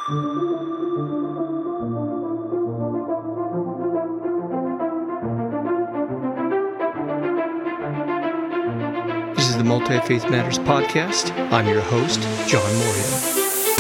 This is the Multi-Faith Matters podcast. I'm your host, John Moorhead.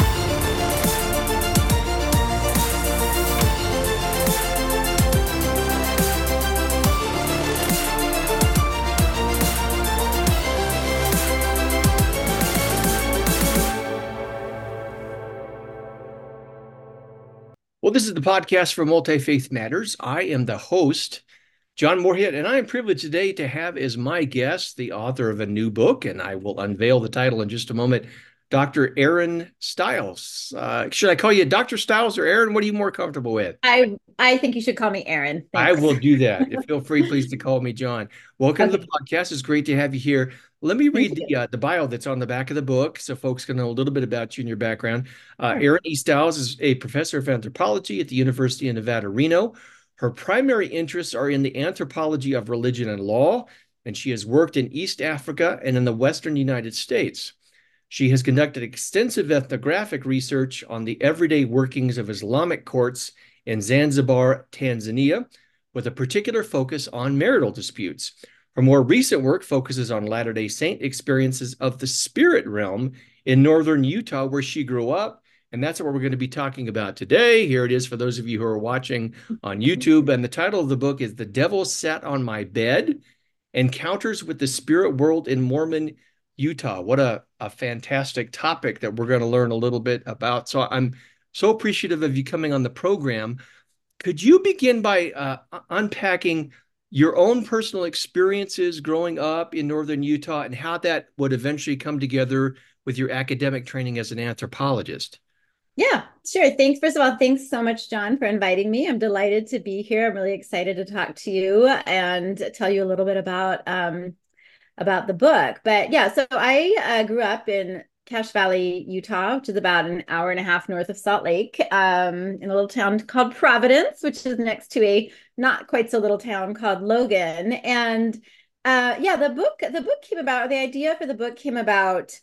Well, this is the podcast for Multi-Faith Matters. I am the host, John Moorhead, and I am privileged today to have as my guest the author of a new book, and I will unveil the title in just a moment, Dr. Erin Stiles. Should I call you Dr. Stiles or Erin? What are you more comfortable with? I think you should call me Erin. I Thanks. will do that. Feel free, please, to call me John. Welcome to the Okay. podcast. It's great to have you here. Let me Thank read you. the bio that's on the back of the book so folks can know a little bit about you and your background. Sure. Erin E. Stiles is a professor of anthropology at the University of Nevada, Reno. Her primary interests are in the anthropology of religion and law, and she has worked in East Africa and in the Western United States. She has conducted extensive ethnographic research on the everyday workings of Islamic courts in Zanzibar, Tanzania, with a particular focus on marital disputes. Her more recent work focuses on Latter-day Saint experiences of the spirit realm in northern Utah, where she grew up. And that's what we're going to be talking about today. Here it is for those of you who are watching on YouTube. And the title of the book is The Devil Sat on My Bed, Encounters with the Spirit World in Mormon, Utah. What a fantastic topic that we're going to learn a little bit about. So I'm so appreciative of you coming on the program. Could you begin by unpacking your own personal experiences growing up in northern Utah and how that would eventually come together with your academic training as an anthropologist? Yeah, sure. Thanks. First of all, thanks so much, John, for inviting me. I'm delighted to be here. I'm really excited to talk to you and tell you a little bit about the book. But yeah, so I grew up in Cache Valley, Utah, which is about an hour and a half north of Salt Lake, in a little town called Providence, which is next to a not quite so little town called Logan. And yeah, the book came about. The idea for the book came about.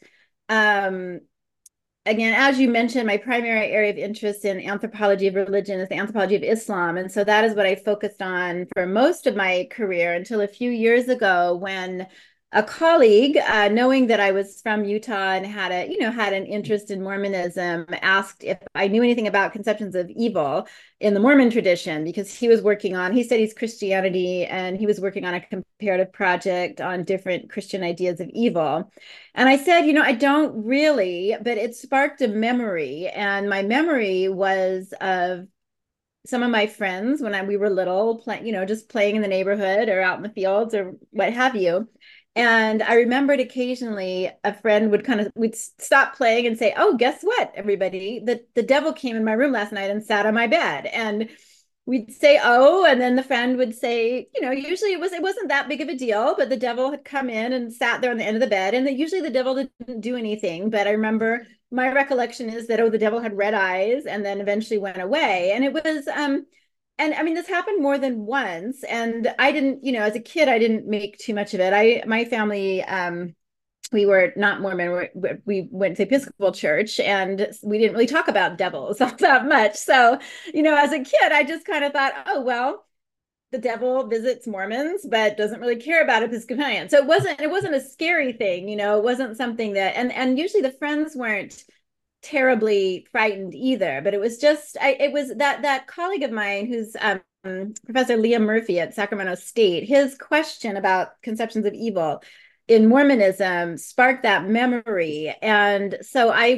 Again, as you mentioned, my primary area of interest in anthropology of religion is the anthropology of Islam. And so that is what I focused on for most of my career until a few years ago when a colleague, knowing that I was from Utah and had an interest in Mormonism, asked if I knew anything about conceptions of evil in the Mormon tradition, because he studies Christianity and he was working on a comparative project on different Christian ideas of evil. And I said, I don't really, but it sparked a memory. And my memory was of some of my friends when we were little, just playing in the neighborhood or out in the fields or what have you. And I remembered occasionally a friend we'd stop playing and say, "Oh, guess what, everybody? The devil came in my room last night and sat on my bed." And we'd say, "Oh," and then the friend would say, usually it wasn't that big of a deal, but the devil had come in and sat there on the end of the bed, and usually the devil didn't do anything. But I remember my recollection is that, oh, the devil had red eyes and then eventually went away. And it was and I mean, this happened more than once. And I didn't, as a kid, I didn't make too much of it. My family, we were not Mormon. We went to Episcopal church and we didn't really talk about devils all that much. So, as a kid, I just kind of thought, oh, well, the devil visits Mormons, but doesn't really care about Episcopalians. So it wasn't a scary thing, it wasn't something that, and usually the friends weren't terribly frightened either, but it was just it was that colleague of mine who's Professor Liam Murphy at Sacramento State. His question about conceptions of evil in Mormonism sparked that memory, and so I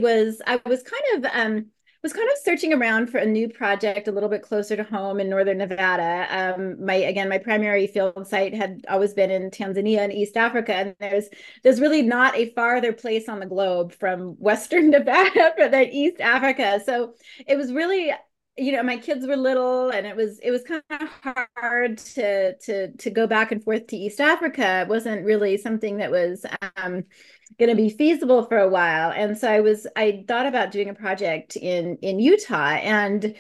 was kind of searching around for a new project a little bit closer to home in northern Nevada. My primary field site had always been in Tanzania and East Africa, and there's really not a farther place on the globe from Western Nevada than East Africa. So it was really, my kids were little, and it was kind of hard to go back and forth to East Africa. It wasn't really something that was going to be feasible for a while. And so I thought about doing a project in Utah, and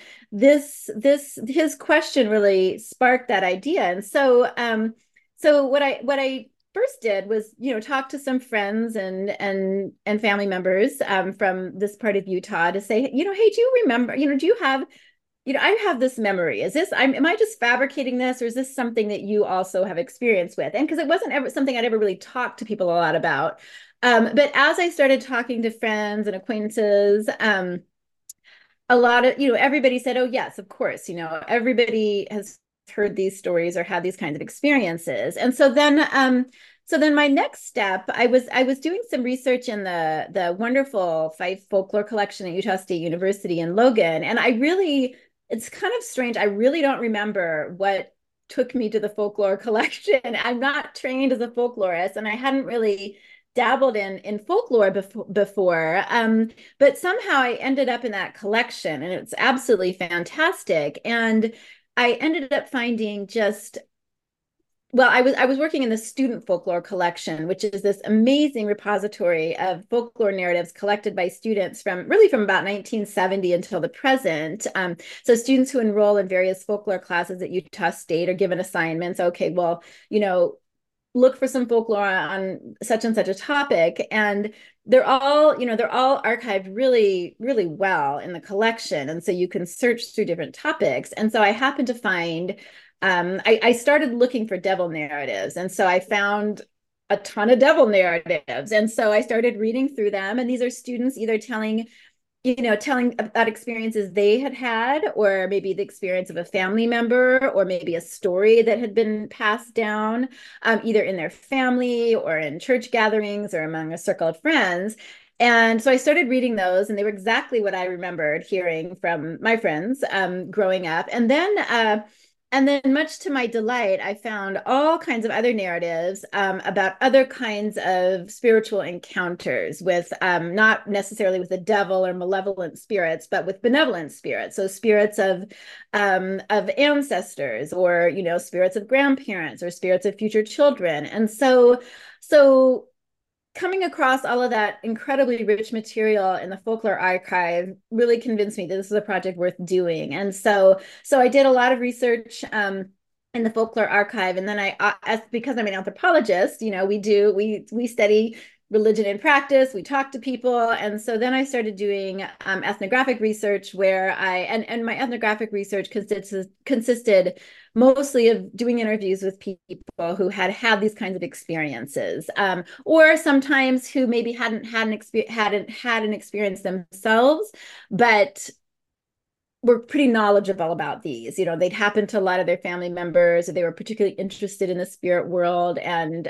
his question really sparked that idea. And so what I first did was, talk to some friends and family members from this part of Utah to say, hey, do you remember, do you have, I have this memory. Am I just fabricating this, or is this something that you also have experience with? And because it wasn't ever something I'd ever really talked to people a lot about. But as I started talking to friends and acquaintances, a lot of, everybody said, oh, yes, of course, everybody has heard these stories or had these kinds of experiences. And so then my next step, I was doing some research in the wonderful Fife folklore collection at Utah State University in Logan. And it's kind of strange. I really don't remember what took me to the folklore collection. I'm not trained as a folklorist, and I hadn't really dabbled in folklore before. But somehow I ended up in that collection, and it's absolutely fantastic. And I ended up finding I was working in the student folklore collection, which is this amazing repository of folklore narratives collected by students from about 1970 until the present. So students who enroll in various folklore classes at Utah State are given assignments. Okay, well, look for some folklore on such and such a topic, and they're all archived really, really well in the collection, and so you can search through different topics. And so I happened to find I started looking for devil narratives, and so I found a ton of devil narratives, and so I started reading through them. And these are students either telling about experiences they had, or maybe the experience of a family member, or maybe a story that had been passed down, either in their family or in church gatherings or among a circle of friends. And so I started reading those, and they were exactly what I remembered hearing from my friends growing up. And then, much to my delight, I found all kinds of other narratives about other kinds of spiritual encounters with not necessarily with the devil or malevolent spirits, but with benevolent spirits. So spirits of ancestors, or spirits of grandparents, or spirits of future children. And so coming across all of that incredibly rich material in the folklore archive really convinced me that this is a project worth doing. And so I did a lot of research in the folklore archive, and then because I'm an anthropologist, we study religion in practice, we talk to people. And so then I started doing ethnographic research, where and my ethnographic research consisted mostly of doing interviews with people who had these kinds of experiences, or sometimes who maybe hadn't had an experience themselves, but were pretty knowledgeable about these. They'd happened to a lot of their family members, or they were particularly interested in the spirit world, and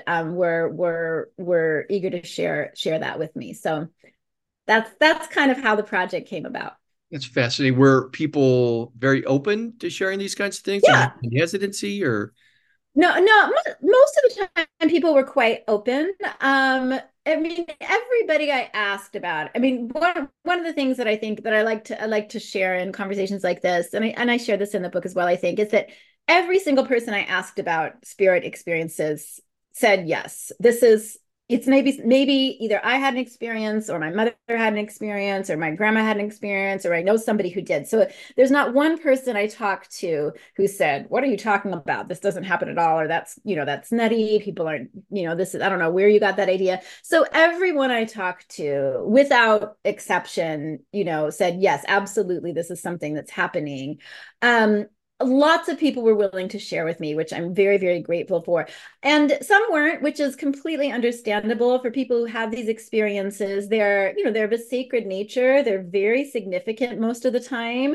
were eager to share that with me. So that's kind of how the project came about. That's fascinating. Were people very open to sharing these kinds of things? Did you have Yeah. any hesitancy or? No, most of the time people were quite open. I mean, everybody I asked about. I mean, one of the things that I think that I like to share in conversations like this, and I share this in the book as well, I think, is that every single person I asked about spirit experiences said yes. It's maybe either I had an experience, or my mother had an experience, or my grandma had an experience, or I know somebody who did. So there's not one person I talked to who said, what are you talking about? This doesn't happen at all. Or that's nutty. People aren't, this is, I don't know where you got that idea. So everyone I talked to, without exception, said, yes, absolutely, this is something that's happening. Lots of people were willing to share with me, which I'm very, very grateful for. And some weren't, which is completely understandable for people who have these experiences. They're of a sacred nature. They're very significant most of the time.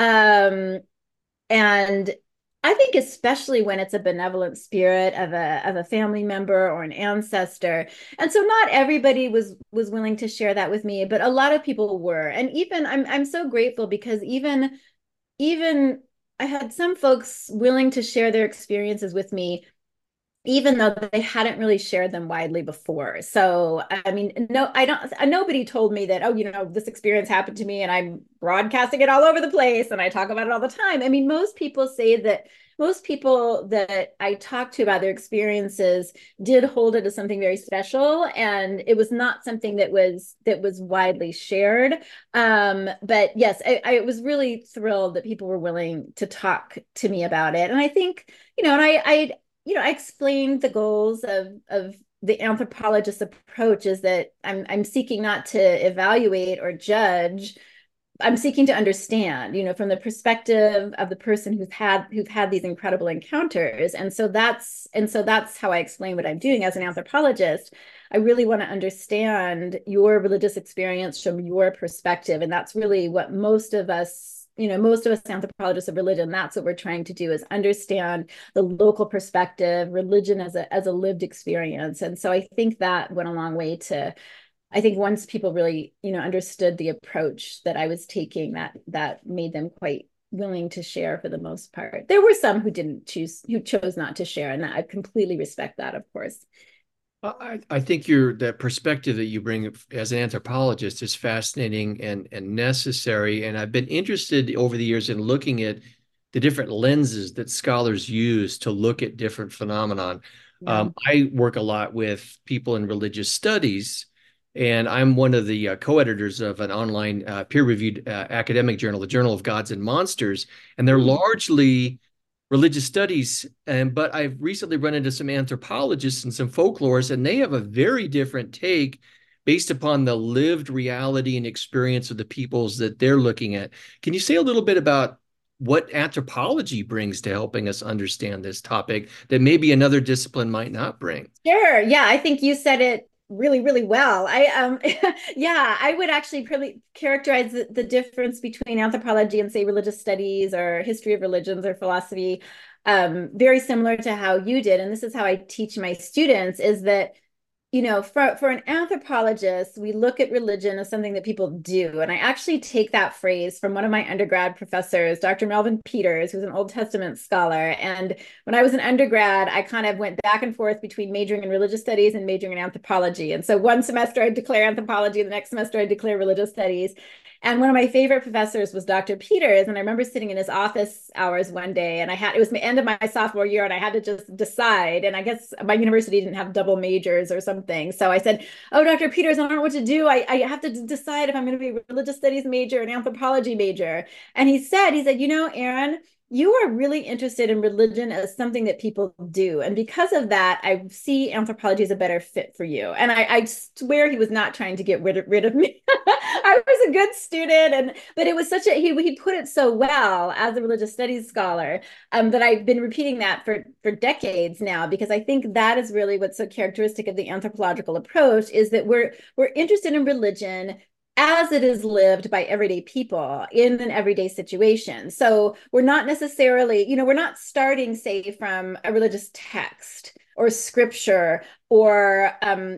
And I think especially when it's a benevolent spirit of a family member or an ancestor. And so not everybody was willing to share that with me, but a lot of people were. And even I'm so grateful, because even I had some folks willing to share their experiences with me, even though they hadn't really shared them widely before. So, I mean, nobody told me that, oh, this experience happened to me and I'm broadcasting it all over the place and I talk about it all the time. I mean, most people that I talked to about their experiences did hold it as something very special, and it was not something that was widely shared. But yes, I was really thrilled that people were willing to talk to me about it. And I think, and I explained the goals of the anthropologist approach is that I'm seeking not to evaluate or judge. I'm seeking to understand, from the perspective of the person who've had these incredible encounters. And so that's how I explain what I'm doing as an anthropologist. I really want to understand your religious experience from your perspective. And that's really what most of us anthropologists of religion, that's what we're trying to do, is understand the local perspective, religion as a lived experience. And so I think that went a long way to, I think once people really, understood the approach that I was taking, that made them quite willing to share for the most part. There were some who chose not to share, and I completely respect that, of course. I think the perspective that you bring as an anthropologist is fascinating and necessary. And I've been interested over the years in looking at the different lenses that scholars use to look at different phenomenon. Yeah. I work a lot with people in religious studies, and I'm one of the co-editors of an online peer-reviewed academic journal, the Journal of Gods and Monsters, and they're Hmm. largely religious studies. But I've recently run into some anthropologists and some folklorists, and they have a very different take based upon the lived reality and experience of the peoples that they're looking at. Can you say a little bit about what anthropology brings to helping us understand this topic that maybe another discipline might not bring? Sure. Yeah, I think you said it really, really well. Yeah, I would actually probably characterize the difference between anthropology and, say, religious studies or history of religions or philosophy, very similar to how you did. And this is how I teach my students, is that for an anthropologist, we look at religion as something that people do. And I actually take that phrase from one of my undergrad professors, Dr. Melvin Peters, who's an Old Testament scholar. And when I was an undergrad, I kind of went back and forth between majoring in religious studies and majoring in anthropology. And so one semester I'd declare anthropology, the next semester I'd declare religious studies. And one of my favorite professors was Dr. Peters. And I remember sitting in his office hours one day, and it was the end of my sophomore year, and I had to just decide. And I guess my university didn't have double majors or something. So I said, "Oh, Dr. Peters, I don't know what to do. I have to decide if I'm going to be a religious studies major or an anthropology major." And he said, Erin, you are really interested in religion as something that people do. And because of that, I see anthropology as a better fit for you. And I swear he was not trying to get rid of me. I was a good student. But it was he put it so well as a religious studies scholar, that I've been repeating that for decades now, because I think that is really what's so characteristic of the anthropological approach, is that we're interested in religion as it is lived by everyday people in an everyday situation. So we're not necessarily, we're not starting, say, from a religious text or scripture or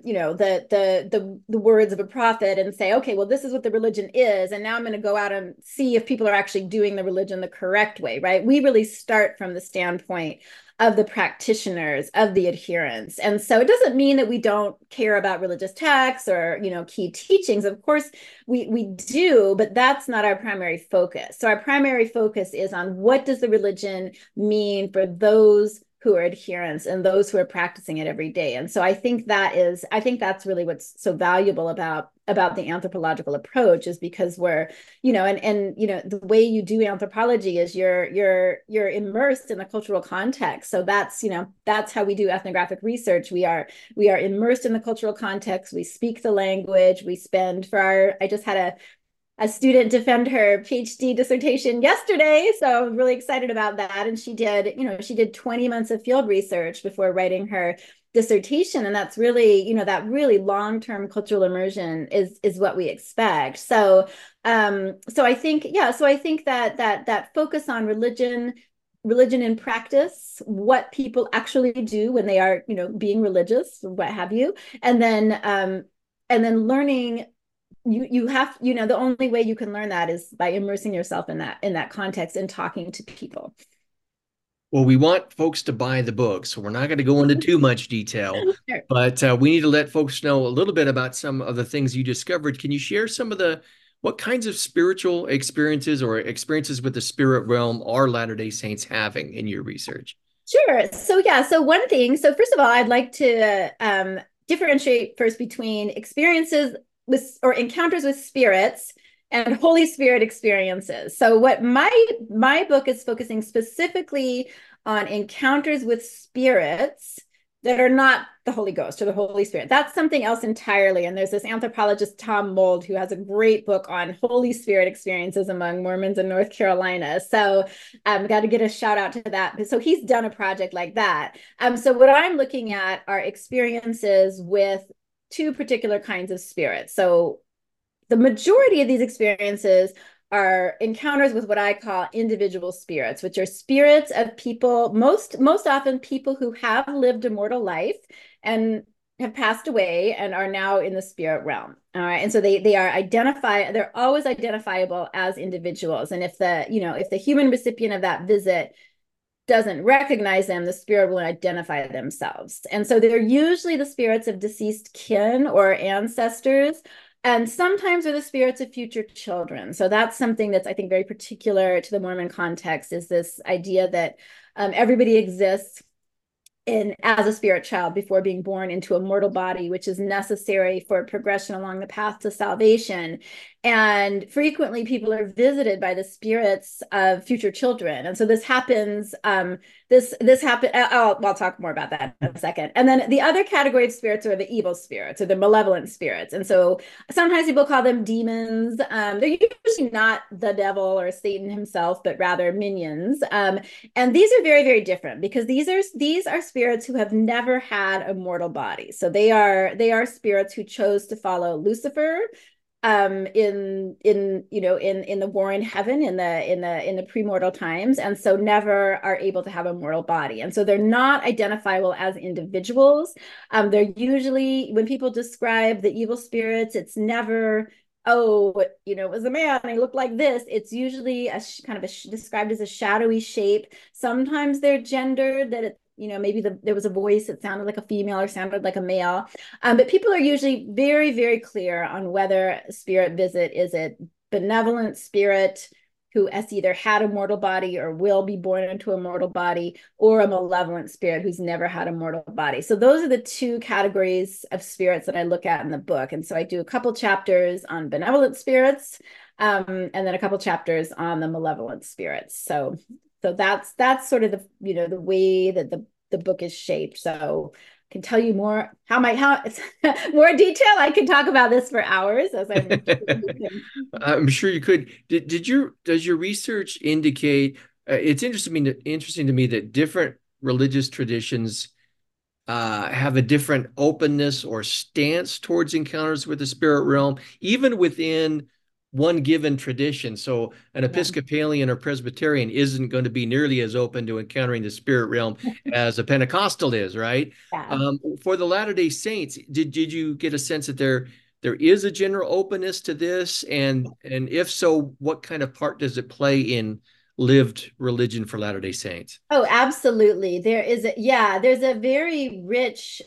the words of a prophet and say, okay, well, this is what the religion is, and now I'm going to go out and see if people are actually doing the religion the correct way, right? We really start from the standpoint of the practitioners, of the adherents. And so it doesn't mean that we don't care about religious texts or, key teachings. Of course, we do, but that's not our primary focus. So our primary focus is on, what does the religion mean for those who are adherents and those who are practicing it every day. And so I think that's really what's so valuable about the anthropological approach, is because we're, the way you do anthropology is you're immersed in the cultural context. So that's how we do ethnographic research. We are immersed in the cultural context. We speak the language. I just had a student defend her PhD dissertation yesterday. So I'm really excited about that. And she did 20 months of field research before writing her dissertation. And that's really, that really long-term cultural immersion is what we expect. So I think, that focus on religion in practice, what people actually do when they are, being religious, what have you, and then learning. You have, the only way you can learn that is by immersing yourself in that context and talking to people. Well, we want folks to buy the book, so we're not going to go into too much detail, Sure. but we need to let folks know a little bit about some of the things you discovered. Can you share what kinds of spiritual experiences or experiences with the spirit realm are Latter-day Saints having in your research? Sure. So first of all, I'd like to differentiate first between experiences with, or encounters with spirits, and Holy Spirit experiences. So what my book is focusing specifically on encounters with spirits that are not the Holy Ghost or the Holy Spirit. That's something else entirely. And there's this anthropologist, Tom Mould, who has a great book on Holy Spirit experiences among Mormons in North Carolina. So got to get a shout out to that. So he's done a project like that. So what I'm looking at are experiences with two particular kinds of spirits. So the majority of these experiences are encounters with what I call individual spirits, which are spirits of people, most often people who have lived a mortal life and have passed away and are now in the spirit realm. All right. And so they're always identifiable as individuals. And if the human recipient of that visit doesn't recognize them, the spirit will identify themselves. And so they're usually the spirits of deceased kin or ancestors, and sometimes are the spirits of future children. So that's something that's, I think, very particular to the Mormon context, is this idea that everybody exists as a spirit child before being born into a mortal body, which is necessary for progression along the path to salvation. And frequently people are visited by the spirits of future children. And so this happens, I'll talk more about that in a second. And then the other category of spirits are the evil spirits or the malevolent spirits. And so sometimes people call them demons. They're usually not the devil or Satan himself, but rather minions. And these are very, very different, because these are spirits who have never had a mortal body. So they are spirits who chose to follow Lucifer in the war in heaven in the premortal times, and so never are able to have a mortal body. And so they're not identifiable as individuals. They're usually, when people describe the evil spirits, it's never, oh, it was a man and he looked like this. It's usually described as a shadowy shape. Sometimes they're gendered, that maybe there was a voice that sounded like a female or sounded like a male. But people are usually very, very clear on whether a spirit visit is a benevolent spirit who has either had a mortal body or will be born into a mortal body, or a malevolent spirit who's never had a mortal body. So those are the two categories of spirits that I look at in the book. And so I do a couple chapters on benevolent spirits, and then a couple chapters on the malevolent spirits. So that's sort of the way that the book is shaped. So I can tell you more more detail. I can talk about this for hours, as I'm sure you could. Does your research indicate? It's interesting to me that different religious traditions have a different openness or stance towards encounters with the spirit realm, even within one given tradition. So an Episcopalian or Presbyterian isn't going to be nearly as open to encountering the spirit realm as a Pentecostal is, right? Yeah. For the Latter-day Saints, did you get a sense that there is a general openness to this? And if so, what kind of part does it play in lived religion for Latter-day Saints? Oh, absolutely. There's a very rich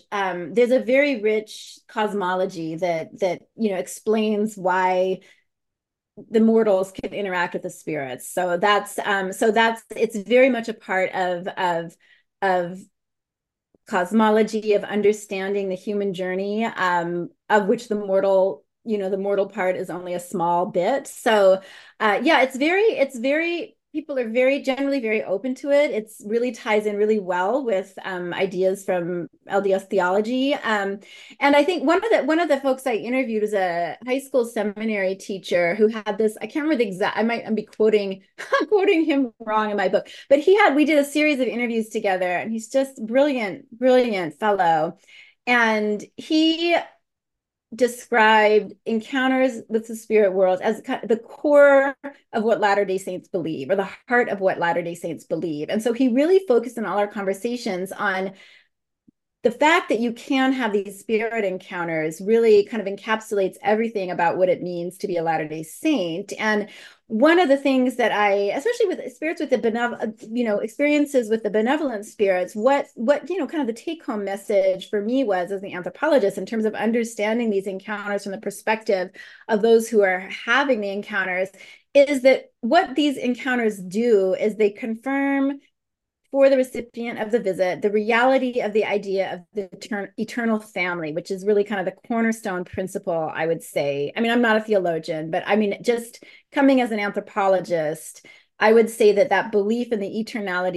cosmology that explains why the mortals can interact with the spirits. So that's it's very much a part of cosmology, of understanding the human journey, of which the mortal part is only a small bit. So it's very people are generally very open to it. It's really ties in really well with ideas from LDS theology. And I think one of the folks I interviewed is a high school seminary teacher who had this, I can't remember the exact, I be quoting him wrong in my book, but we did a series of interviews together, and he's just brilliant fellow. And he described encounters with the spirit world as the core of what Latter-day Saints believe, or the heart of what Latter-day Saints believe. And so he really focused in all our conversations on the fact that you can have these spirit encounters. Really kind of encapsulates everything about what it means to be a Latter-day Saint. And one of the things that especially with spirits with the experiences with the benevolent spirits, what kind of the take-home message for me was, as the anthropologist, in terms of understanding these encounters from the perspective of those who are having the encounters, is that what these encounters do is they confirm for the recipient of the visit the reality of the idea of the eternal family, which is really kind of the cornerstone principle, I would say. I mean, I'm not a theologian, but I mean, just coming as an anthropologist, I would say that belief in the eternality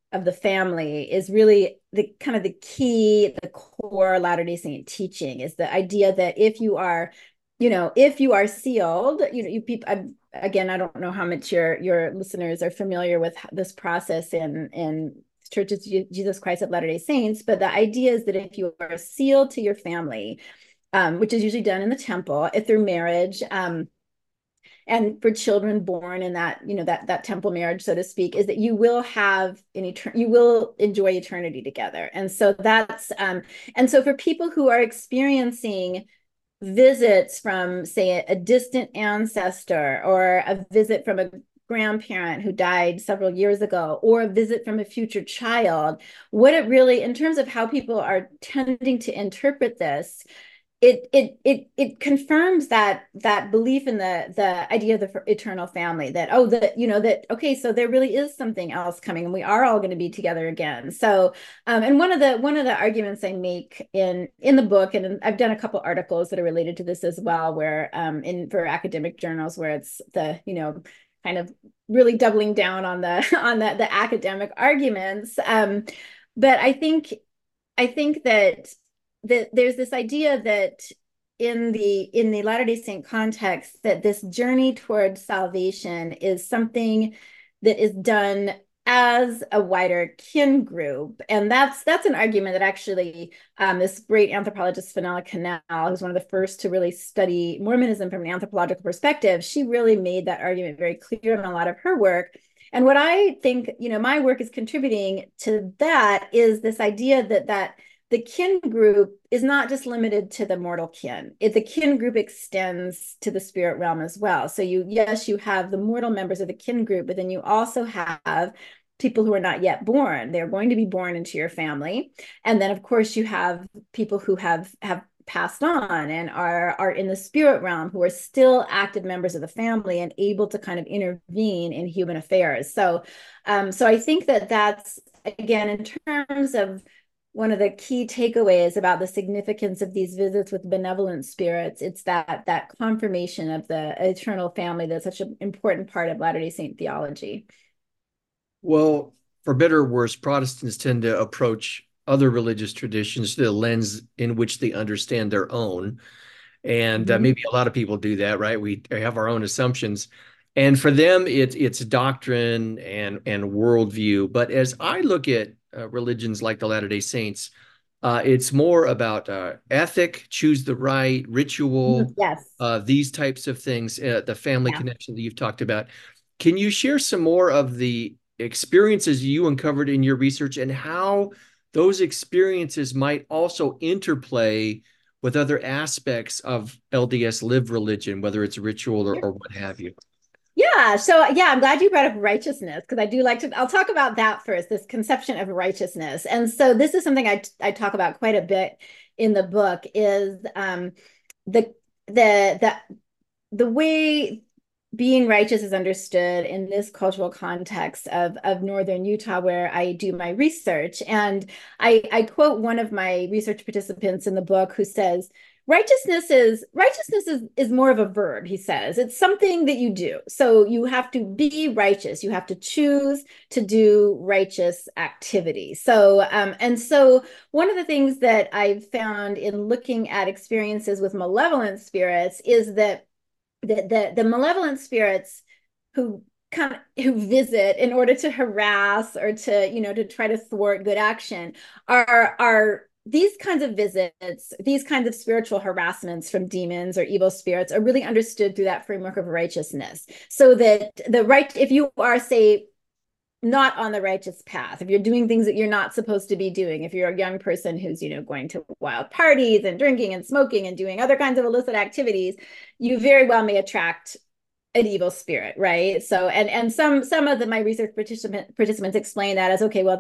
of the family is really the kind of the key, the core Latter-day Saint teaching is the idea that if you are, if you are sealed, you people, again, I don't know how much your listeners are familiar with this process in Churches of Jesus Christ of Latter-day Saints, but the idea is that if you are sealed to your family, which is usually done in the temple, if through marriage, and for children born in that, that temple marriage, so to speak, is that you will have you will enjoy eternity together. And so and so for people who are experiencing visits from, say, a distant ancestor, or a visit from a grandparent who died several years ago, or a visit from a future child, what it really, in terms of how people are tending to interpret this, it confirms that belief in the idea of the eternal family, that that okay, so there really is something else coming, and we are all going to be together again. So and one of the arguments I make in the book, and I've done a couple articles that are related to this as well, where for academic journals, where it's the kind of really doubling down on the academic arguments, but I think that there's this idea that in the Latter-day Saint context, that this journey towards salvation is something that is done as a wider kin group. And that's an argument that actually this great anthropologist, Fenella Canal, who's one of the first to really study Mormonism from an anthropological perspective, she really made that argument very clear in a lot of her work. And what I think, my work is contributing to that is this idea that the kin group is not just limited to the mortal kin. The kin group extends to the spirit realm as well. So you have the mortal members of the kin group, but then you also have people who are not yet born. They're going to be born into your family. And then, of course, you have people who have passed on and are in the spirit realm, who are still active members of the family and able to kind of intervene in human affairs. So I think that's, again, in terms of one of the key takeaways about the significance of these visits with benevolent spirits, it's that confirmation of the eternal family that's such an important part of Latter-day Saint theology. Well, for better or worse, Protestants tend to approach other religious traditions through the lens in which they understand their own. And maybe a lot of people do that, right? We have our own assumptions. And for them, it's doctrine and worldview. But as I look at religions like the Latter-day Saints, it's more about ethic, choose the right, ritual, Yes. these types of things, the family Yeah. connection that you've talked about. Can you share some more of the experiences you uncovered in your research and how those experiences might also interplay with other aspects of LDS lived religion, whether it's ritual or what have you? Yeah. So yeah, I'm glad you brought up righteousness, because I do like to, I'll talk about that first, this conception of righteousness. And so this is something I talk about quite a bit in the book, is the the the way being righteous is understood in this cultural context of northern Utah, where I do my research. And I quote one of my research participants in the book, who says, righteousness is more of a verb. He says it's something that you do. So you have to be righteous. You have to choose to do righteous activity. So and so one of the things that I've found in looking at experiences with malevolent spirits is that the malevolent spirits who visit in order to harass, or to try to thwart good action, are these kinds of visits, these kinds of spiritual harassments from demons or evil spirits, are really understood through that framework of righteousness. So that if you are, say, not on the righteous path, if you're doing things that you're not supposed to be doing, if you're a young person who's going to wild parties and drinking and smoking and doing other kinds of illicit activities, you very well may attract an evil spirit, right? So and some of my research participants explain that as, okay, well,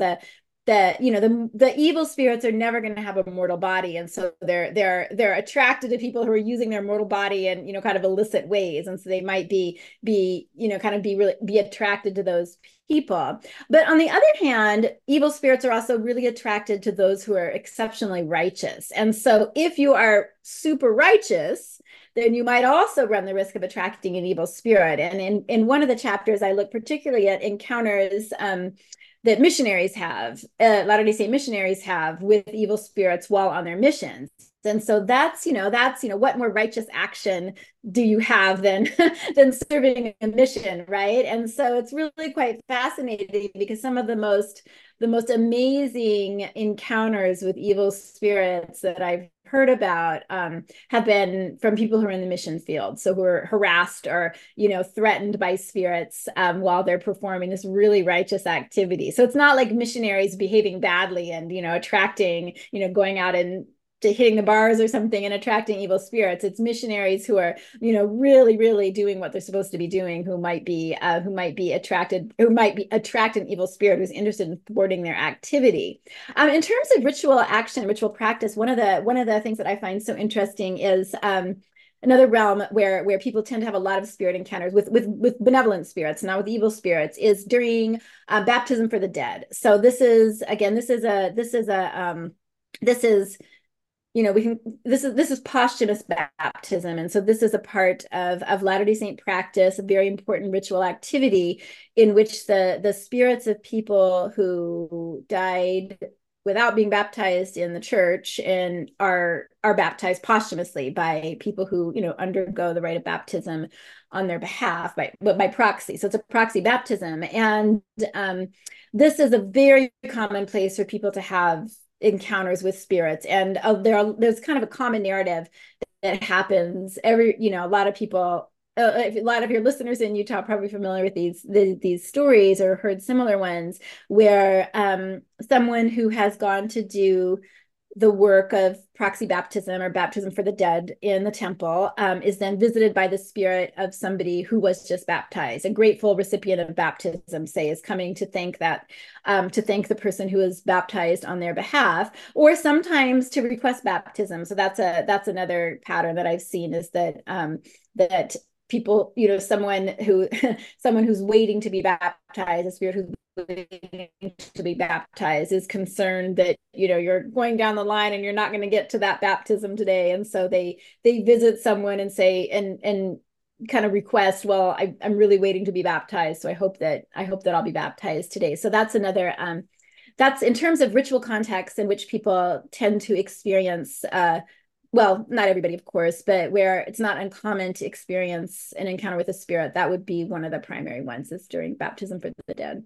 the evil spirits are never going to have a mortal body, and so they're attracted to people who are using their mortal body in kind of illicit ways, and so they might be kind of be attracted to those people. But on the other hand, evil spirits are also really attracted to those who are exceptionally righteous. And so if you are super righteous, then you might also run the risk of attracting an evil spirit. And in one of the chapters, I look particularly at encounters that missionaries have, Latter-day Saint missionaries have with evil spirits while on their missions. And so what more righteous action do you have than than serving a mission, right? And so it's really quite fascinating because some of the most amazing encounters with evil spirits that I've heard about have been from people who are in the mission field, so who are harassed or threatened by spirits while they're performing this really righteous activity. So it's not like missionaries behaving badly and attracting, going out and to hitting the bars or something and attracting evil spirits. It's missionaries who are, really, really doing what they're supposed to be doing, who might be attracting an evil spirit who's interested in thwarting their activity. In terms of ritual action, ritual practice, one of the things that I find so interesting is another realm where people tend to have a lot of spirit encounters with benevolent spirits, not with evil spirits, is during baptism for the dead. So this is this is posthumous baptism. And so this is a part of Latter-day Saint practice, a very important ritual activity in which the spirits of people who died without being baptized in the church and are baptized posthumously by people who undergo the rite of baptism on their behalf by proxy. So it's a proxy baptism. And this is a very common place for people to have encounters with spirits. And there's kind of a common narrative that happens a lot of people, a lot of your listeners in Utah are probably familiar with these stories or heard similar ones where someone who has gone to do the work of proxy baptism or baptism for the dead in the temple is then visited by the spirit of somebody who was just baptized. A grateful recipient of baptism, say, is coming to thank the person who was baptized on their behalf, or sometimes to request baptism. So that's another pattern that I've seen, is that that people, someone who's waiting to be baptized, a spirit who's waiting to be baptized, is concerned that you're going down the line and you're not going to get to that baptism today, and so they visit someone and say and kind of request, well, I'm really waiting to be baptized, so I hope that I'll be baptized today. So that's another that's in terms of ritual context in which people tend to experience well, not everybody, of course, but where it's not uncommon to experience an encounter with a spirit. That would be one of the primary ones, is during baptism for the dead.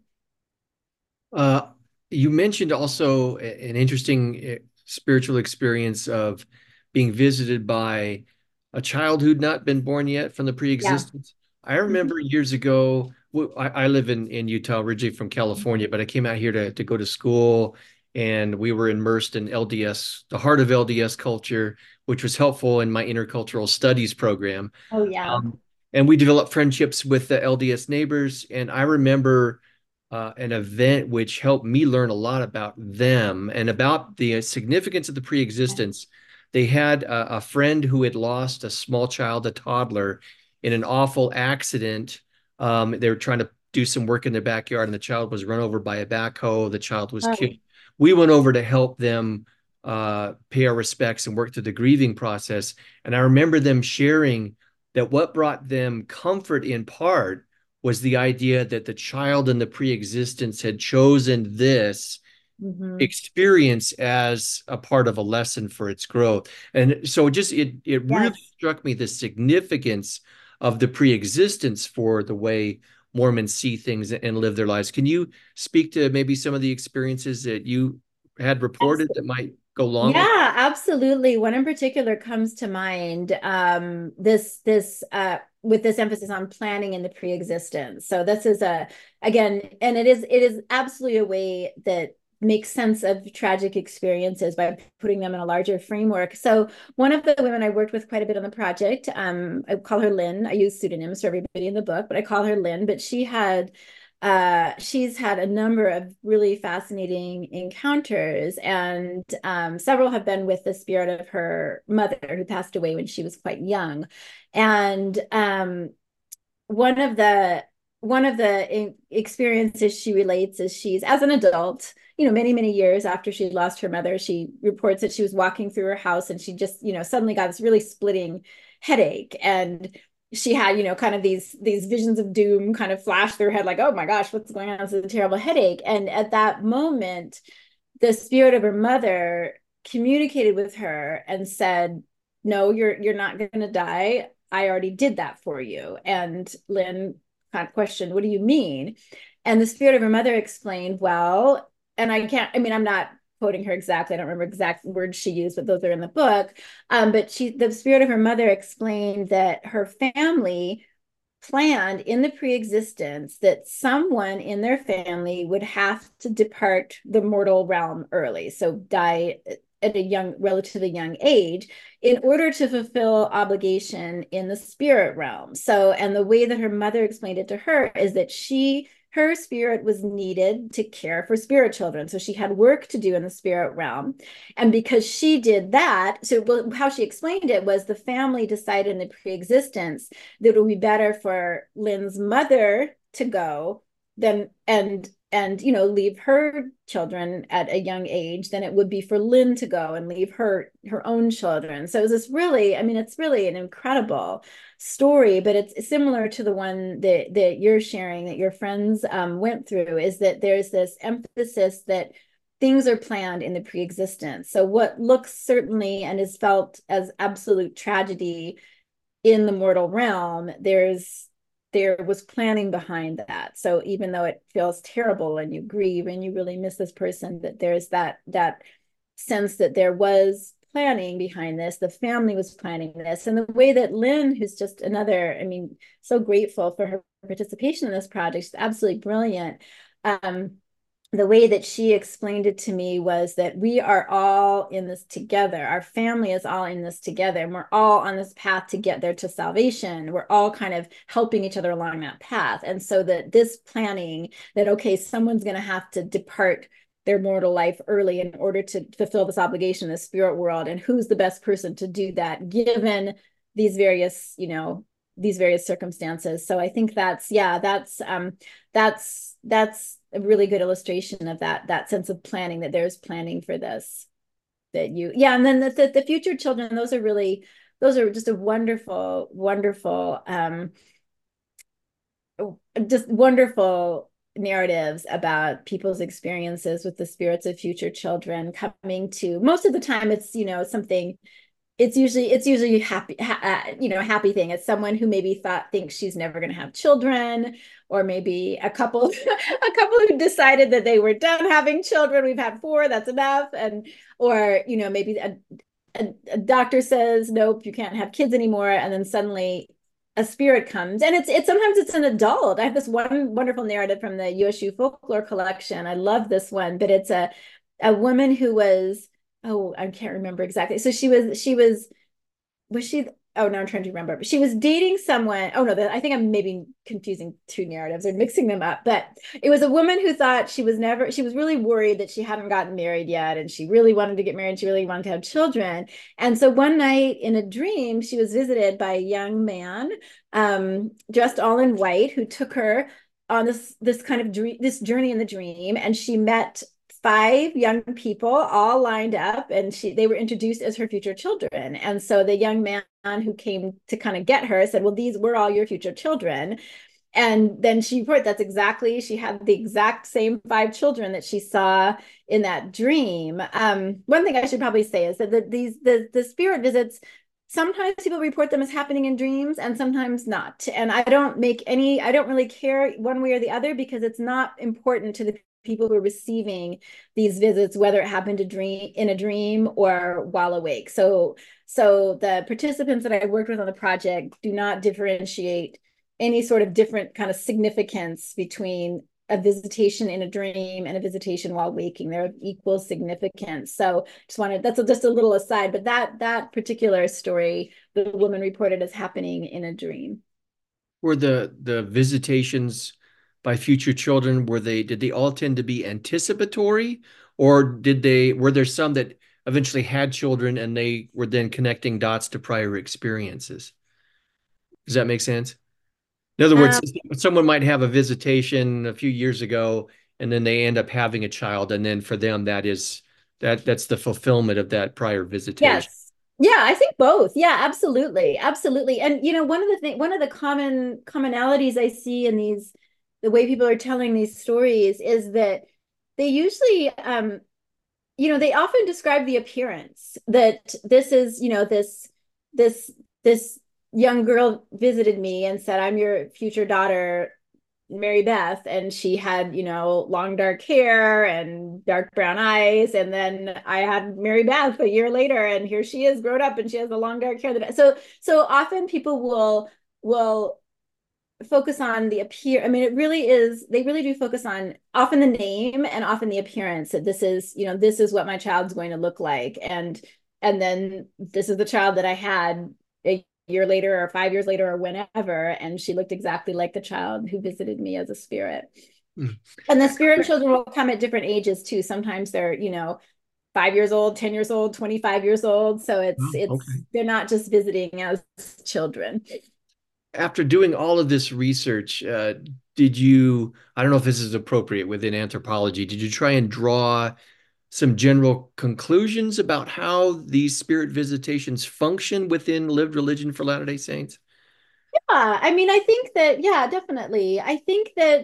You mentioned also an interesting spiritual experience of being visited by a child who'd not been born yet from the Yeah. pre-existence. I remember years ago, I live in Utah, originally from California, but I came out here to go to school, and we were immersed in LDS, the heart of LDS culture, which was helpful in my intercultural studies program. Oh, yeah. Um, and we developed friendships with the LDS neighbors. And I remember an event which helped me learn a lot about them and about the significance of the pre-existence. They had a friend who had lost a small child, a toddler, in an awful accident. They were trying to do some work in their backyard, and the child was run over by a backhoe. The child was killed. Oh, We went over to help them pay our respects and work through the grieving process. And I remember them sharing that what brought them comfort in part was the idea that the child in the pre-existence had chosen this mm-hmm. experience as a part of a lesson for its growth. And so it really Yes. struck me the significance of the pre-existence for the way Mormons see things and live their lives. Can you speak to maybe some of the experiences that you had reported that might go along with? Yeah, absolutely. One in particular comes to mind. This with this emphasis on planning in the pre-existence. So this is again, and it is absolutely a way that makes sense of tragic experiences by putting them in a larger framework. So one of the women I worked with quite a bit on the project, I call her Lynn. I use pseudonyms for everybody in the book, but I call her Lynn. But she's had a number of really fascinating encounters, and several have been with the spirit of her mother, who passed away when she was quite young. And one of the one of the experiences she relates is she's, as an adult, many, many years after she lost her mother, she reports that she was walking through her house and she just, suddenly got this really splitting headache. And she had, kind of these visions of doom kind of flash through her head, like, oh my gosh, what's going on? This is a terrible headache. And at that moment, the spirit of her mother communicated with her and said, no, you're not going to die. I already did that for you. And Lynn kind of questioned, what do you mean? And the spirit of her mother explained, well, and I'm not quoting her exactly. I don't remember exact words she used, but those are in the book. But the spirit of her mother explained that her family planned in the pre-existence that someone in their family would have to depart the mortal realm early, so die at a relatively young age, in order to fulfill obligation in the spirit realm. So, and the way that her mother explained it to her is that her spirit was needed to care for spirit children. So she had work to do in the spirit realm. And because she did that, so how she explained it was the family decided in the pre-existence that it would be better for Lynn's mother to go than and leave her children at a young age than it would be for Lynn to go and leave her own children. So it was this really, I mean, it's really an incredible story, but it's similar to the one that you're sharing, that your friends went through, is that there's this emphasis that things are planned in the pre-existence. So what looks certainly and is felt as absolute tragedy in the mortal realm, there was planning behind that. So even though it feels terrible and you grieve and you really miss this person, that there's that sense that there was planning behind this. The family was planning this. And the way that Lynn, who's just another, I mean, so grateful for her participation in this project, she's absolutely brilliant. The way that she explained it to me was that we are all in this together. Our family is all in this together, and we're all on this path to get there to salvation. We're all kind of helping each other along that path. And so that this planning that, okay, someone's going to have to depart their mortal life early in order to fulfill this obligation in the spirit world. And who's the best person to do that, given these various, these various circumstances. So I think that's a really good illustration of that sense of planning, that there's planning for this, and then the future children, those are just a wonderful just wonderful narratives about people's experiences with the spirits of future children coming to. Most of the time it's something, it's usually happy thing. It's someone who maybe thinks she's never going to have children, or maybe a couple who decided that they were done having children. We've had 4, that's enough. And or maybe a doctor says, nope, you can't have kids anymore, and then suddenly a spirit comes, and it's sometimes it's an adult. I have this one wonderful narrative from the USU folklore collection. I love this one, but it's a woman who was, oh, I can't remember exactly. So was she, oh no, I'm trying to remember, but she was dating someone. Oh no, I think I'm maybe confusing 2 narratives or mixing them up. But it was a woman who thought she was really worried that she hadn't gotten married yet, and she really wanted to get married. She really wanted to have children. And so one night in a dream, she was visited by a young man, dressed all in white, who took her on this kind of this journey in the dream, and she met 5 young people all lined up, and they were introduced as her future children. And so the young man who came to kind of get her said, well, these were all your future children. And then she reported she had the exact same 5 children that she saw in that dream. One thing I should probably say is that the spirit visits, sometimes people report them as happening in dreams and sometimes not. And I don't really care one way or the other, because it's not important to the people who are receiving these visits, whether it happened in a dream or while awake. So the participants that I worked with on the project do not differentiate any sort of different kind of significance between a visitation in a dream and a visitation while waking. They're of equal significance. So that's just a little aside, but that particular story, the woman reported as happening in a dream. Were the visitations by future children, did they all tend to be anticipatory, or were there some that eventually had children and they were then connecting dots to prior experiences? Does that make sense? In other words, Um, someone might have a visitation a few years ago, and then they end up having a child, and then for them, that's the fulfillment of that prior visitation. yes. Yeah, I think both. Yeah, absolutely. Absolutely. And one of the commonalities I see in the way people are telling these stories is that they usually they often describe the appearance that this is, this this young girl visited me and said, "I'm your future daughter, Mary Beth," and she had, long dark hair and dark brown eyes. And then I had Mary Beth a year later, and here she is grown up and she has the long dark hair. So often people will focus on the appear. I mean, it really is, they really do focus on often the name and often the appearance, that this is what my child's going to look like. And then this is the child that I had a year later or 5 years later or whenever, and she looked exactly like the child who visited me as a spirit. Mm. And the spirit children will come at different ages too. Sometimes they're, 5 years old, 10 years old, 25 years old. So Oh, it's okay. they're not just visiting as children. After doing all of this research, did you, I don't know if this is appropriate within anthropology, did you try and draw some general conclusions about how these spirit visitations function within lived religion for Latter-day Saints? Yeah, I mean, I think that, yeah, definitely. I think that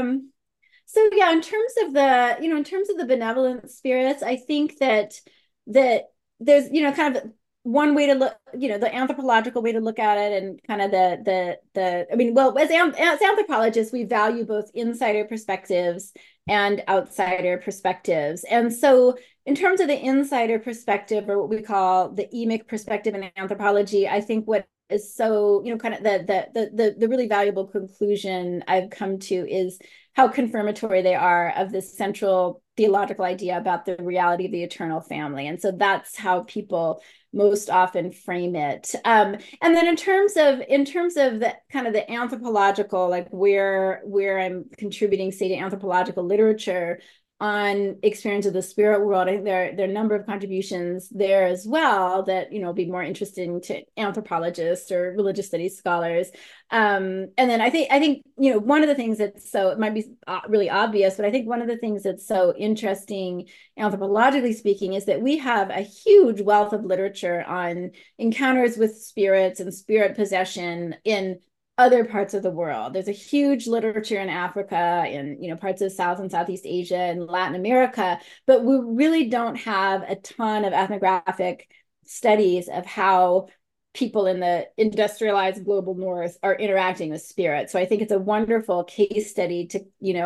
so yeah, in terms of the benevolent spirits, I think that there's, kind of one way to look, the anthropological way to look at it, and kind of I mean, well, as anthropologists, we value both insider perspectives and outsider perspectives. And so in terms of the insider perspective, or what we call the emic perspective in anthropology, I think what is so, kind of the really valuable conclusion I've come to is how confirmatory they are of this central theological idea about the reality of the eternal family. And so that's how people most often frame it. And then in terms of the kind of the anthropological, like where I'm contributing, say, to anthropological literature on experience of the spirit world, I think there are a number of contributions there as well that, be more interesting to anthropologists or religious studies scholars. And then I think, one of the things that's, so it might be really obvious, but I think one of the things that's so interesting, anthropologically speaking, is that we have a huge wealth of literature on encounters with spirits and spirit possession in other parts of the world. There's a huge literature in Africa, in, parts of South and Southeast Asia and Latin America, but we really don't have a ton of ethnographic studies of how people in the industrialized global north are interacting with spirit. So I think it's a wonderful case study to,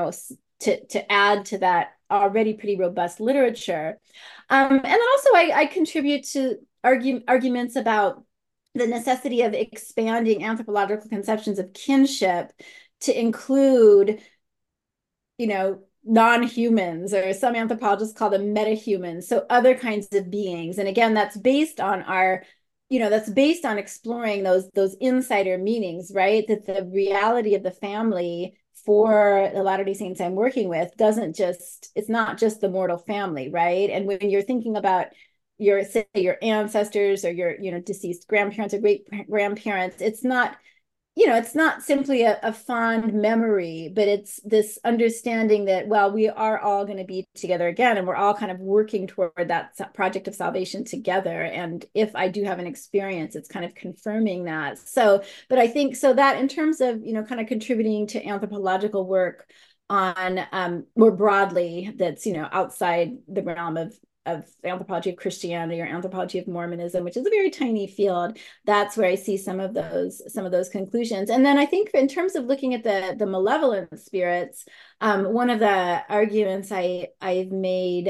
to add to that already pretty robust literature. And then also I contribute to arguments about the necessity of expanding anthropological conceptions of kinship to include, non-humans, or some anthropologists call them metahumans, so other kinds of beings. And again, that's based on exploring those insider meanings, right? That the reality of the family for the Latter-day Saints I'm working with it's not just the mortal family, right? And when you're thinking about your ancestors or your, deceased grandparents or great grandparents, it's not simply a fond memory, but it's this understanding that, well, we are all going to be together again, and we're all kind of working toward that project of salvation together. And if I do have an experience, it's kind of confirming that. So, but I think so that in terms of, kind of contributing to anthropological work on more broadly, that's, outside the realm of anthropology of Christianity or anthropology of Mormonism, which is a very tiny field, that's where I see some of those conclusions. And then I think in terms of looking at the malevolent spirits, one of the arguments I've made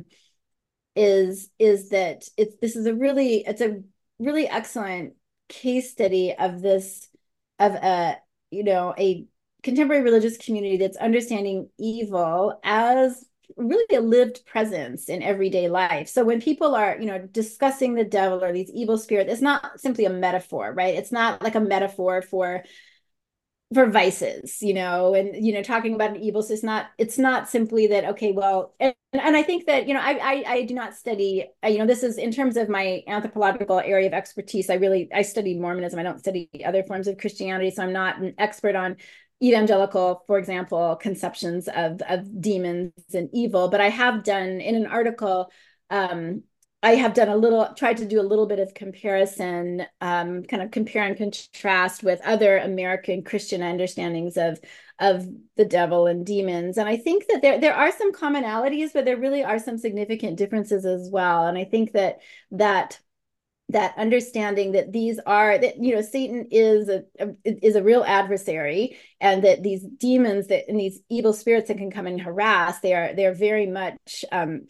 is that it's a really excellent case study of this, of a contemporary religious community that's understanding evil as really a lived presence in everyday life. So when people are, discussing the devil or these evil spirits, it's not simply a metaphor, right? It's not like a metaphor for for vices, and talking about an evil, so it's not simply that, okay, well, and I think that, I do not study, this is in terms of my anthropological area of expertise. I study Mormonism. I don't study other forms of Christianity, so I'm not an expert on evangelical, for example, conceptions of demons and evil. But I have done in an article, I have tried to do a little bit of comparison, kind of compare and contrast with other American Christian understandings of the devil and demons. And I think that there are some commonalities, but there really are some significant differences as well. And I think that understanding that Satan is a real adversary, and that these demons and these evil spirits that can come and harass, they're very much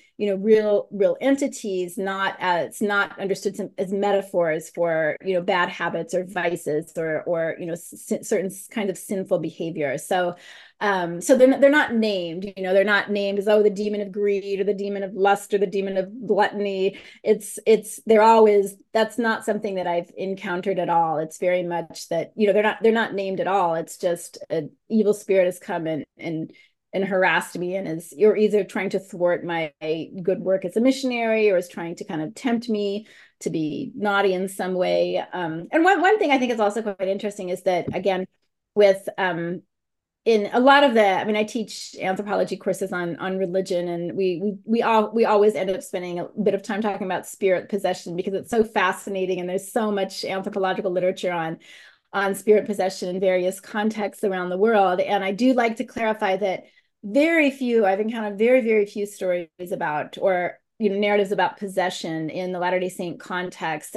real entities, not understood as metaphors for bad habits or vices, or certain kind of sinful behavior. So they're not named, they're not named as, the demon of greed or the demon of lust or the demon of gluttony. They're always, that's not something that I've encountered at all. It's very much that, they're not named at all. It's just an evil spirit has come and harassed me, and you're either trying to thwart my good work as a missionary, or is trying to kind of tempt me to be naughty in some way. And one thing I think is also quite interesting is that, again, with in a lot of I teach anthropology courses on religion, and we always end up spending a bit of time talking about spirit possession, because it's so fascinating, and there's so much anthropological literature on spirit possession in various contexts around the world. And I do like to clarify that I've encountered very, very few stories about, or narratives about possession in the Latter-day Saint context.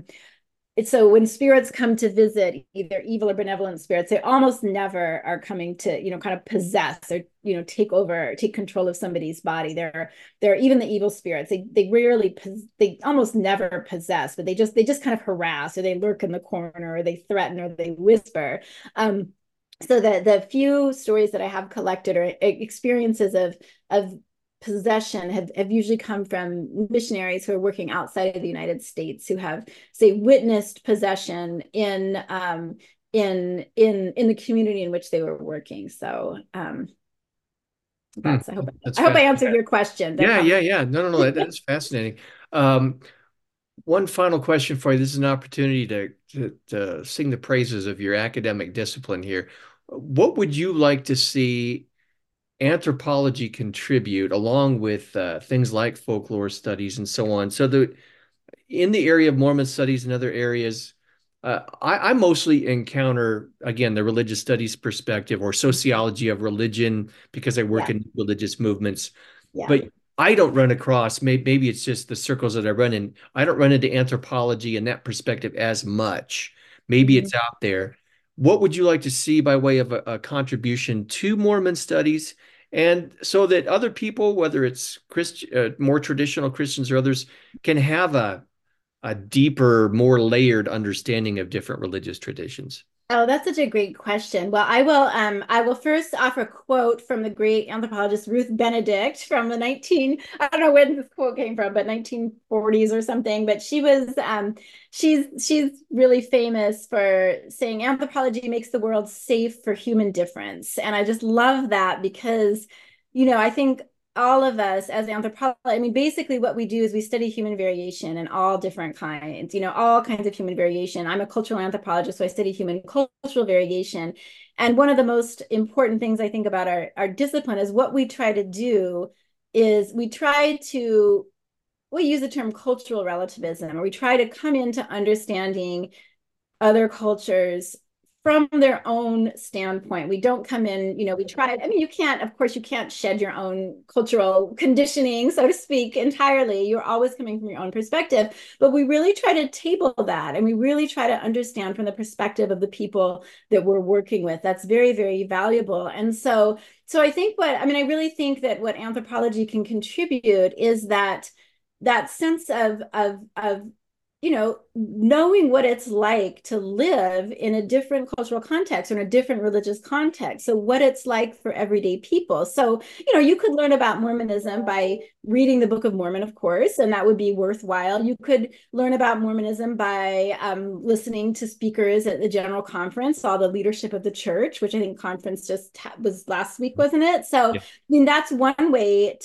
So when spirits come to visit, either evil or benevolent spirits, they almost never are coming to, kind of possess or, take control of somebody's body. They're even the evil spirits. They almost never possess, but they just kind of harass, or they lurk in the corner, or they threaten, or they whisper. So the few stories that I have collected, or experiences of possession, have usually come from missionaries who are working outside of the United States, who have, say, witnessed possession in the community in which they were working. So I hope I answered your question. Yeah. No. That's fascinating. One final question for you. This is an opportunity to sing the praises of your academic discipline here. What would you like to see anthropology contribute, along with things like folklore studies and so on? So in the area of Mormon studies and other areas, I mostly encounter, again, the religious studies perspective or sociology of religion, because I work in religious movements. Yeah. But I don't run across, maybe it's just the circles that I run in, I don't run into anthropology and that perspective as much. Maybe it's out there. What would you like to see by way of a contribution to Mormon studies? And so that other people, whether it's more traditional Christians or others, can have a deeper, more layered understanding of different religious traditions. Oh, that's such a great question. Well, I will first offer a quote from the great anthropologist Ruth Benedict from I don't know when this quote came from, but 1940s or something. But she's really famous for saying anthropology makes the world safe for human difference. And I just love that, because, I think all of us as anthropologists, basically what we do is we study human variation in all different kinds, all kinds of human variation. I'm a cultural anthropologist, so I study human cultural variation. And one of the most important things I think about our discipline is what we try to do is we use the term cultural relativism, or we try to come into understanding other cultures from their own standpoint. We don't come in, we try, you can't shed your own cultural conditioning, so to speak, entirely. You're always coming from your own perspective, but we really try to table that, and we really try to understand from the perspective of the people that we're working with. That's very, very valuable. And so I think I really think that what anthropology can contribute is that sense of knowing what it's like to live in a different cultural context or in a different religious context. So what it's like for everyday people. So, you could learn about Mormonism by reading the Book of Mormon, of course, and that would be worthwhile. You could learn about Mormonism by listening to speakers at the General Conference, all the leadership of the church, which I think conference just was last week, wasn't it? So, Yeah. I mean, that's one way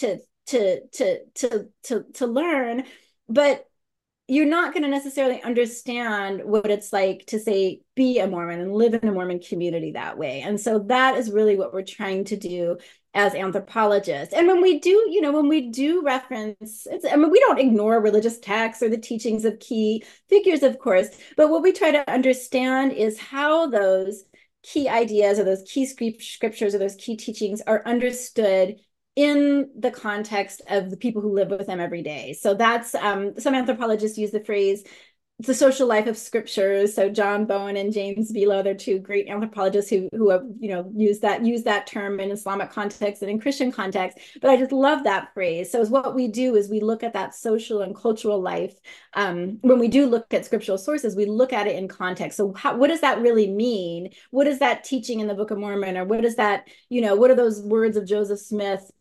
to learn, but you're not going to necessarily understand what it's like to, say, be a Mormon and live in a Mormon community that way. And so that is really what we're trying to do as anthropologists. And when we do reference, I mean, we don't ignore religious texts or the teachings of key figures, of course, but what we try to understand is how those key ideas or those key scriptures or those key teachings are understood in the context of the people who live with them every day. So that's some anthropologists use the phrase the social life of scriptures. So John Bowen and James Below, they're two great anthropologists who have use that term in Islamic context and in Christian context. But I just love that phrase. So what we do is we look at that social and cultural life. When we do look at scriptural sources, we look at it in context. So what does that really mean? What is that teaching in the Book of Mormon, or what is that? What are those words of Joseph Smith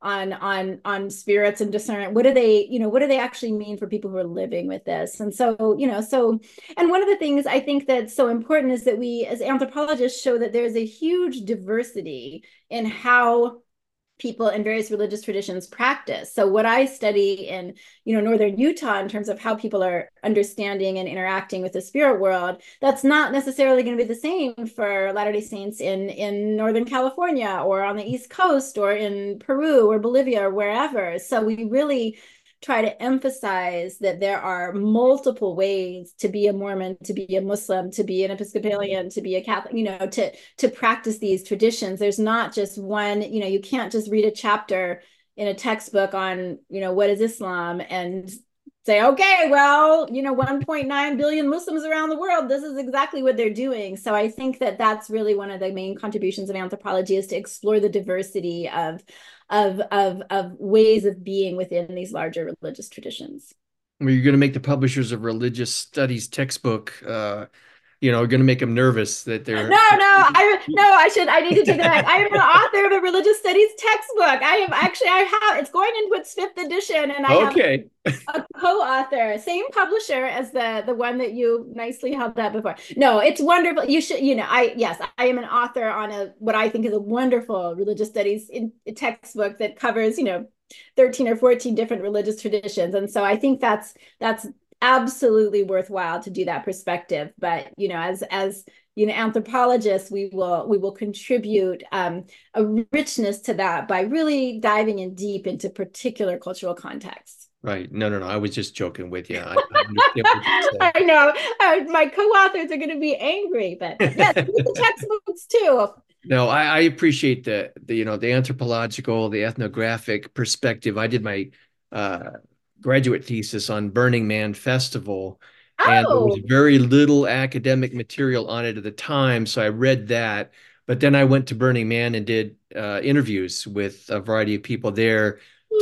on spirits and discernment? What do they actually mean for people who are living with this? And so and one of the things I think that's so important is that we as anthropologists show that there's a huge diversity in how people in various religious traditions practice. So what I study in, northern Utah in terms of how people are understanding and interacting with the spirit world, that's not necessarily going to be the same for Latter-day Saints in Northern California or on the East Coast or in Peru or Bolivia or wherever. So we really try to emphasize that there are multiple ways to be a Mormon, to be a Muslim, to be an Episcopalian, to be a Catholic, to practice these traditions. There's not just one, you can't just read a chapter in a textbook on, what is Islam and say, okay, well, 1.9 billion Muslims around the world, this is exactly what they're doing. So I think that that's really one of the main contributions of anthropology, is to explore the diversity of ways of being within these larger religious traditions. Where you're going to make the publishers of religious studies textbook, going to make them nervous that No, they're. I need to take that back. I am an author of a religious studies textbook. I have, it's going into its fifth edition, and I have Okay. a co-author, same publisher as the one that you nicely held up before. No, it's wonderful. You should, I am an author on what I think is a wonderful religious studies textbook that covers, 13 or 14 different religious traditions. And so I think that's absolutely worthwhile to do that perspective. But, as anthropologists, we will contribute a richness to that by really diving in deep into particular cultural contexts. Right. No. I was just joking with you. I understand what you're saying. I know my co-authors are going to be angry, but yes, the textbooks too. No, I appreciate the anthropological, the ethnographic perspective. I did my uh, graduate thesis on Burning Man Festival, and there was Oh, very little academic material on it at the time, so I read that. But then I went to Burning Man and did interviews with a variety of people there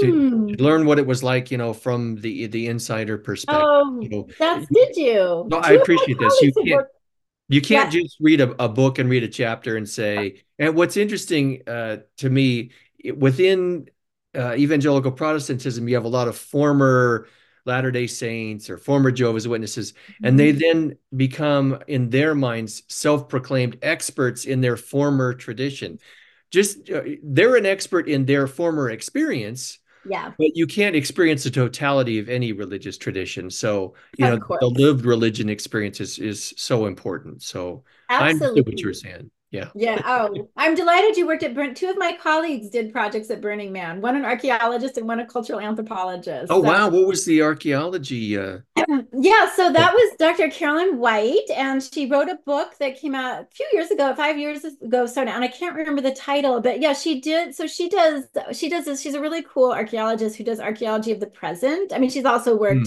to hmm. learn what it was like, from the insider perspective. Oh, did you? No, I Two of my appreciate this. colleagues have worked. You can't Yeah. just read a book and read a chapter and say, and what's interesting to me within evangelical Protestantism, you have a lot of former Latter-day Saints or former Jehovah's Witnesses, and they then become, in their minds, self-proclaimed experts in their former tradition. Just they're an expert in their former experience, Yeah, but you can't experience the totality of any religious tradition. So, of the course. lived religion experience is so important. So I understood what you were Absolutely. saying. Yeah. Yeah. Oh, I'm delighted you worked at Two of my colleagues did projects at Burning Man, one an archaeologist and one a cultural Oh, anthropologist. So wow. What was the archaeology? yeah, so that was Dr. Carolyn White, and she wrote a book that came out a few years ago, 5 years ago, so now, and I can't remember the title, but yeah, she did. So she does this. She's a really cool archaeologist who does archaeology of the present. I mean, she's also Hmm. worked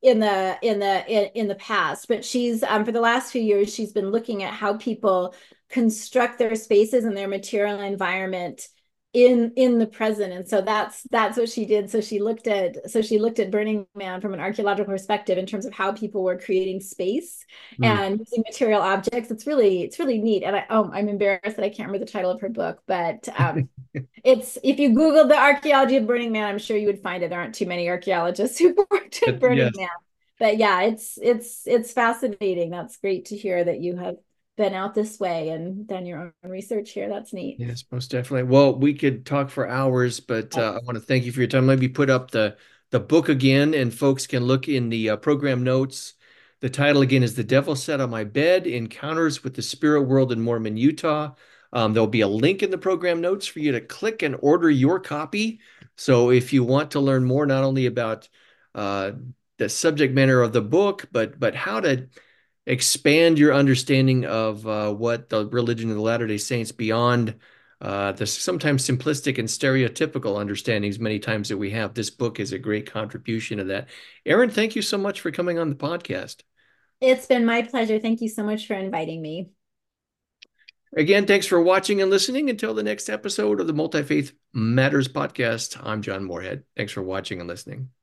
in the past, but she's for the last few years, she's been looking at how people construct their spaces and their material environment in the present. And so that's what she did. So she looked at Burning Man from an archaeological perspective in terms of how people were creating space Mm. and using material objects. It's really neat. And I'm embarrassed that I can't remember the title of her book, but it's, if you Google the archaeology of Burning Man, I'm sure you would find it. There aren't too many archaeologists who worked at Burning Yes. Man. But yeah, it's fascinating. That's great to hear that you have been out this way and done your own research here. That's neat. Yes, most definitely. Well, we could talk for hours, but I want to thank you for your time. Let me put up the book again, and folks can look in the program notes. The title again is "The Devil Sat on My Bed: Encounters with the Spirit World in Mormon, Utah." There'll be a link in the program notes for you to click and order your copy. So if you want to learn more, not only about uh, the subject matter of the book, but how to expand your understanding of what the religion of the Latter-day Saints beyond the sometimes simplistic and stereotypical understandings many times that we have. This book is a great contribution to that. Aaron, thank you so much for coming on the podcast. It's been my pleasure. Thank you so much for inviting me. Again, thanks for watching and listening. Until the next episode of the Multi Faith Matters podcast, I'm John Moorhead. Thanks for watching and listening.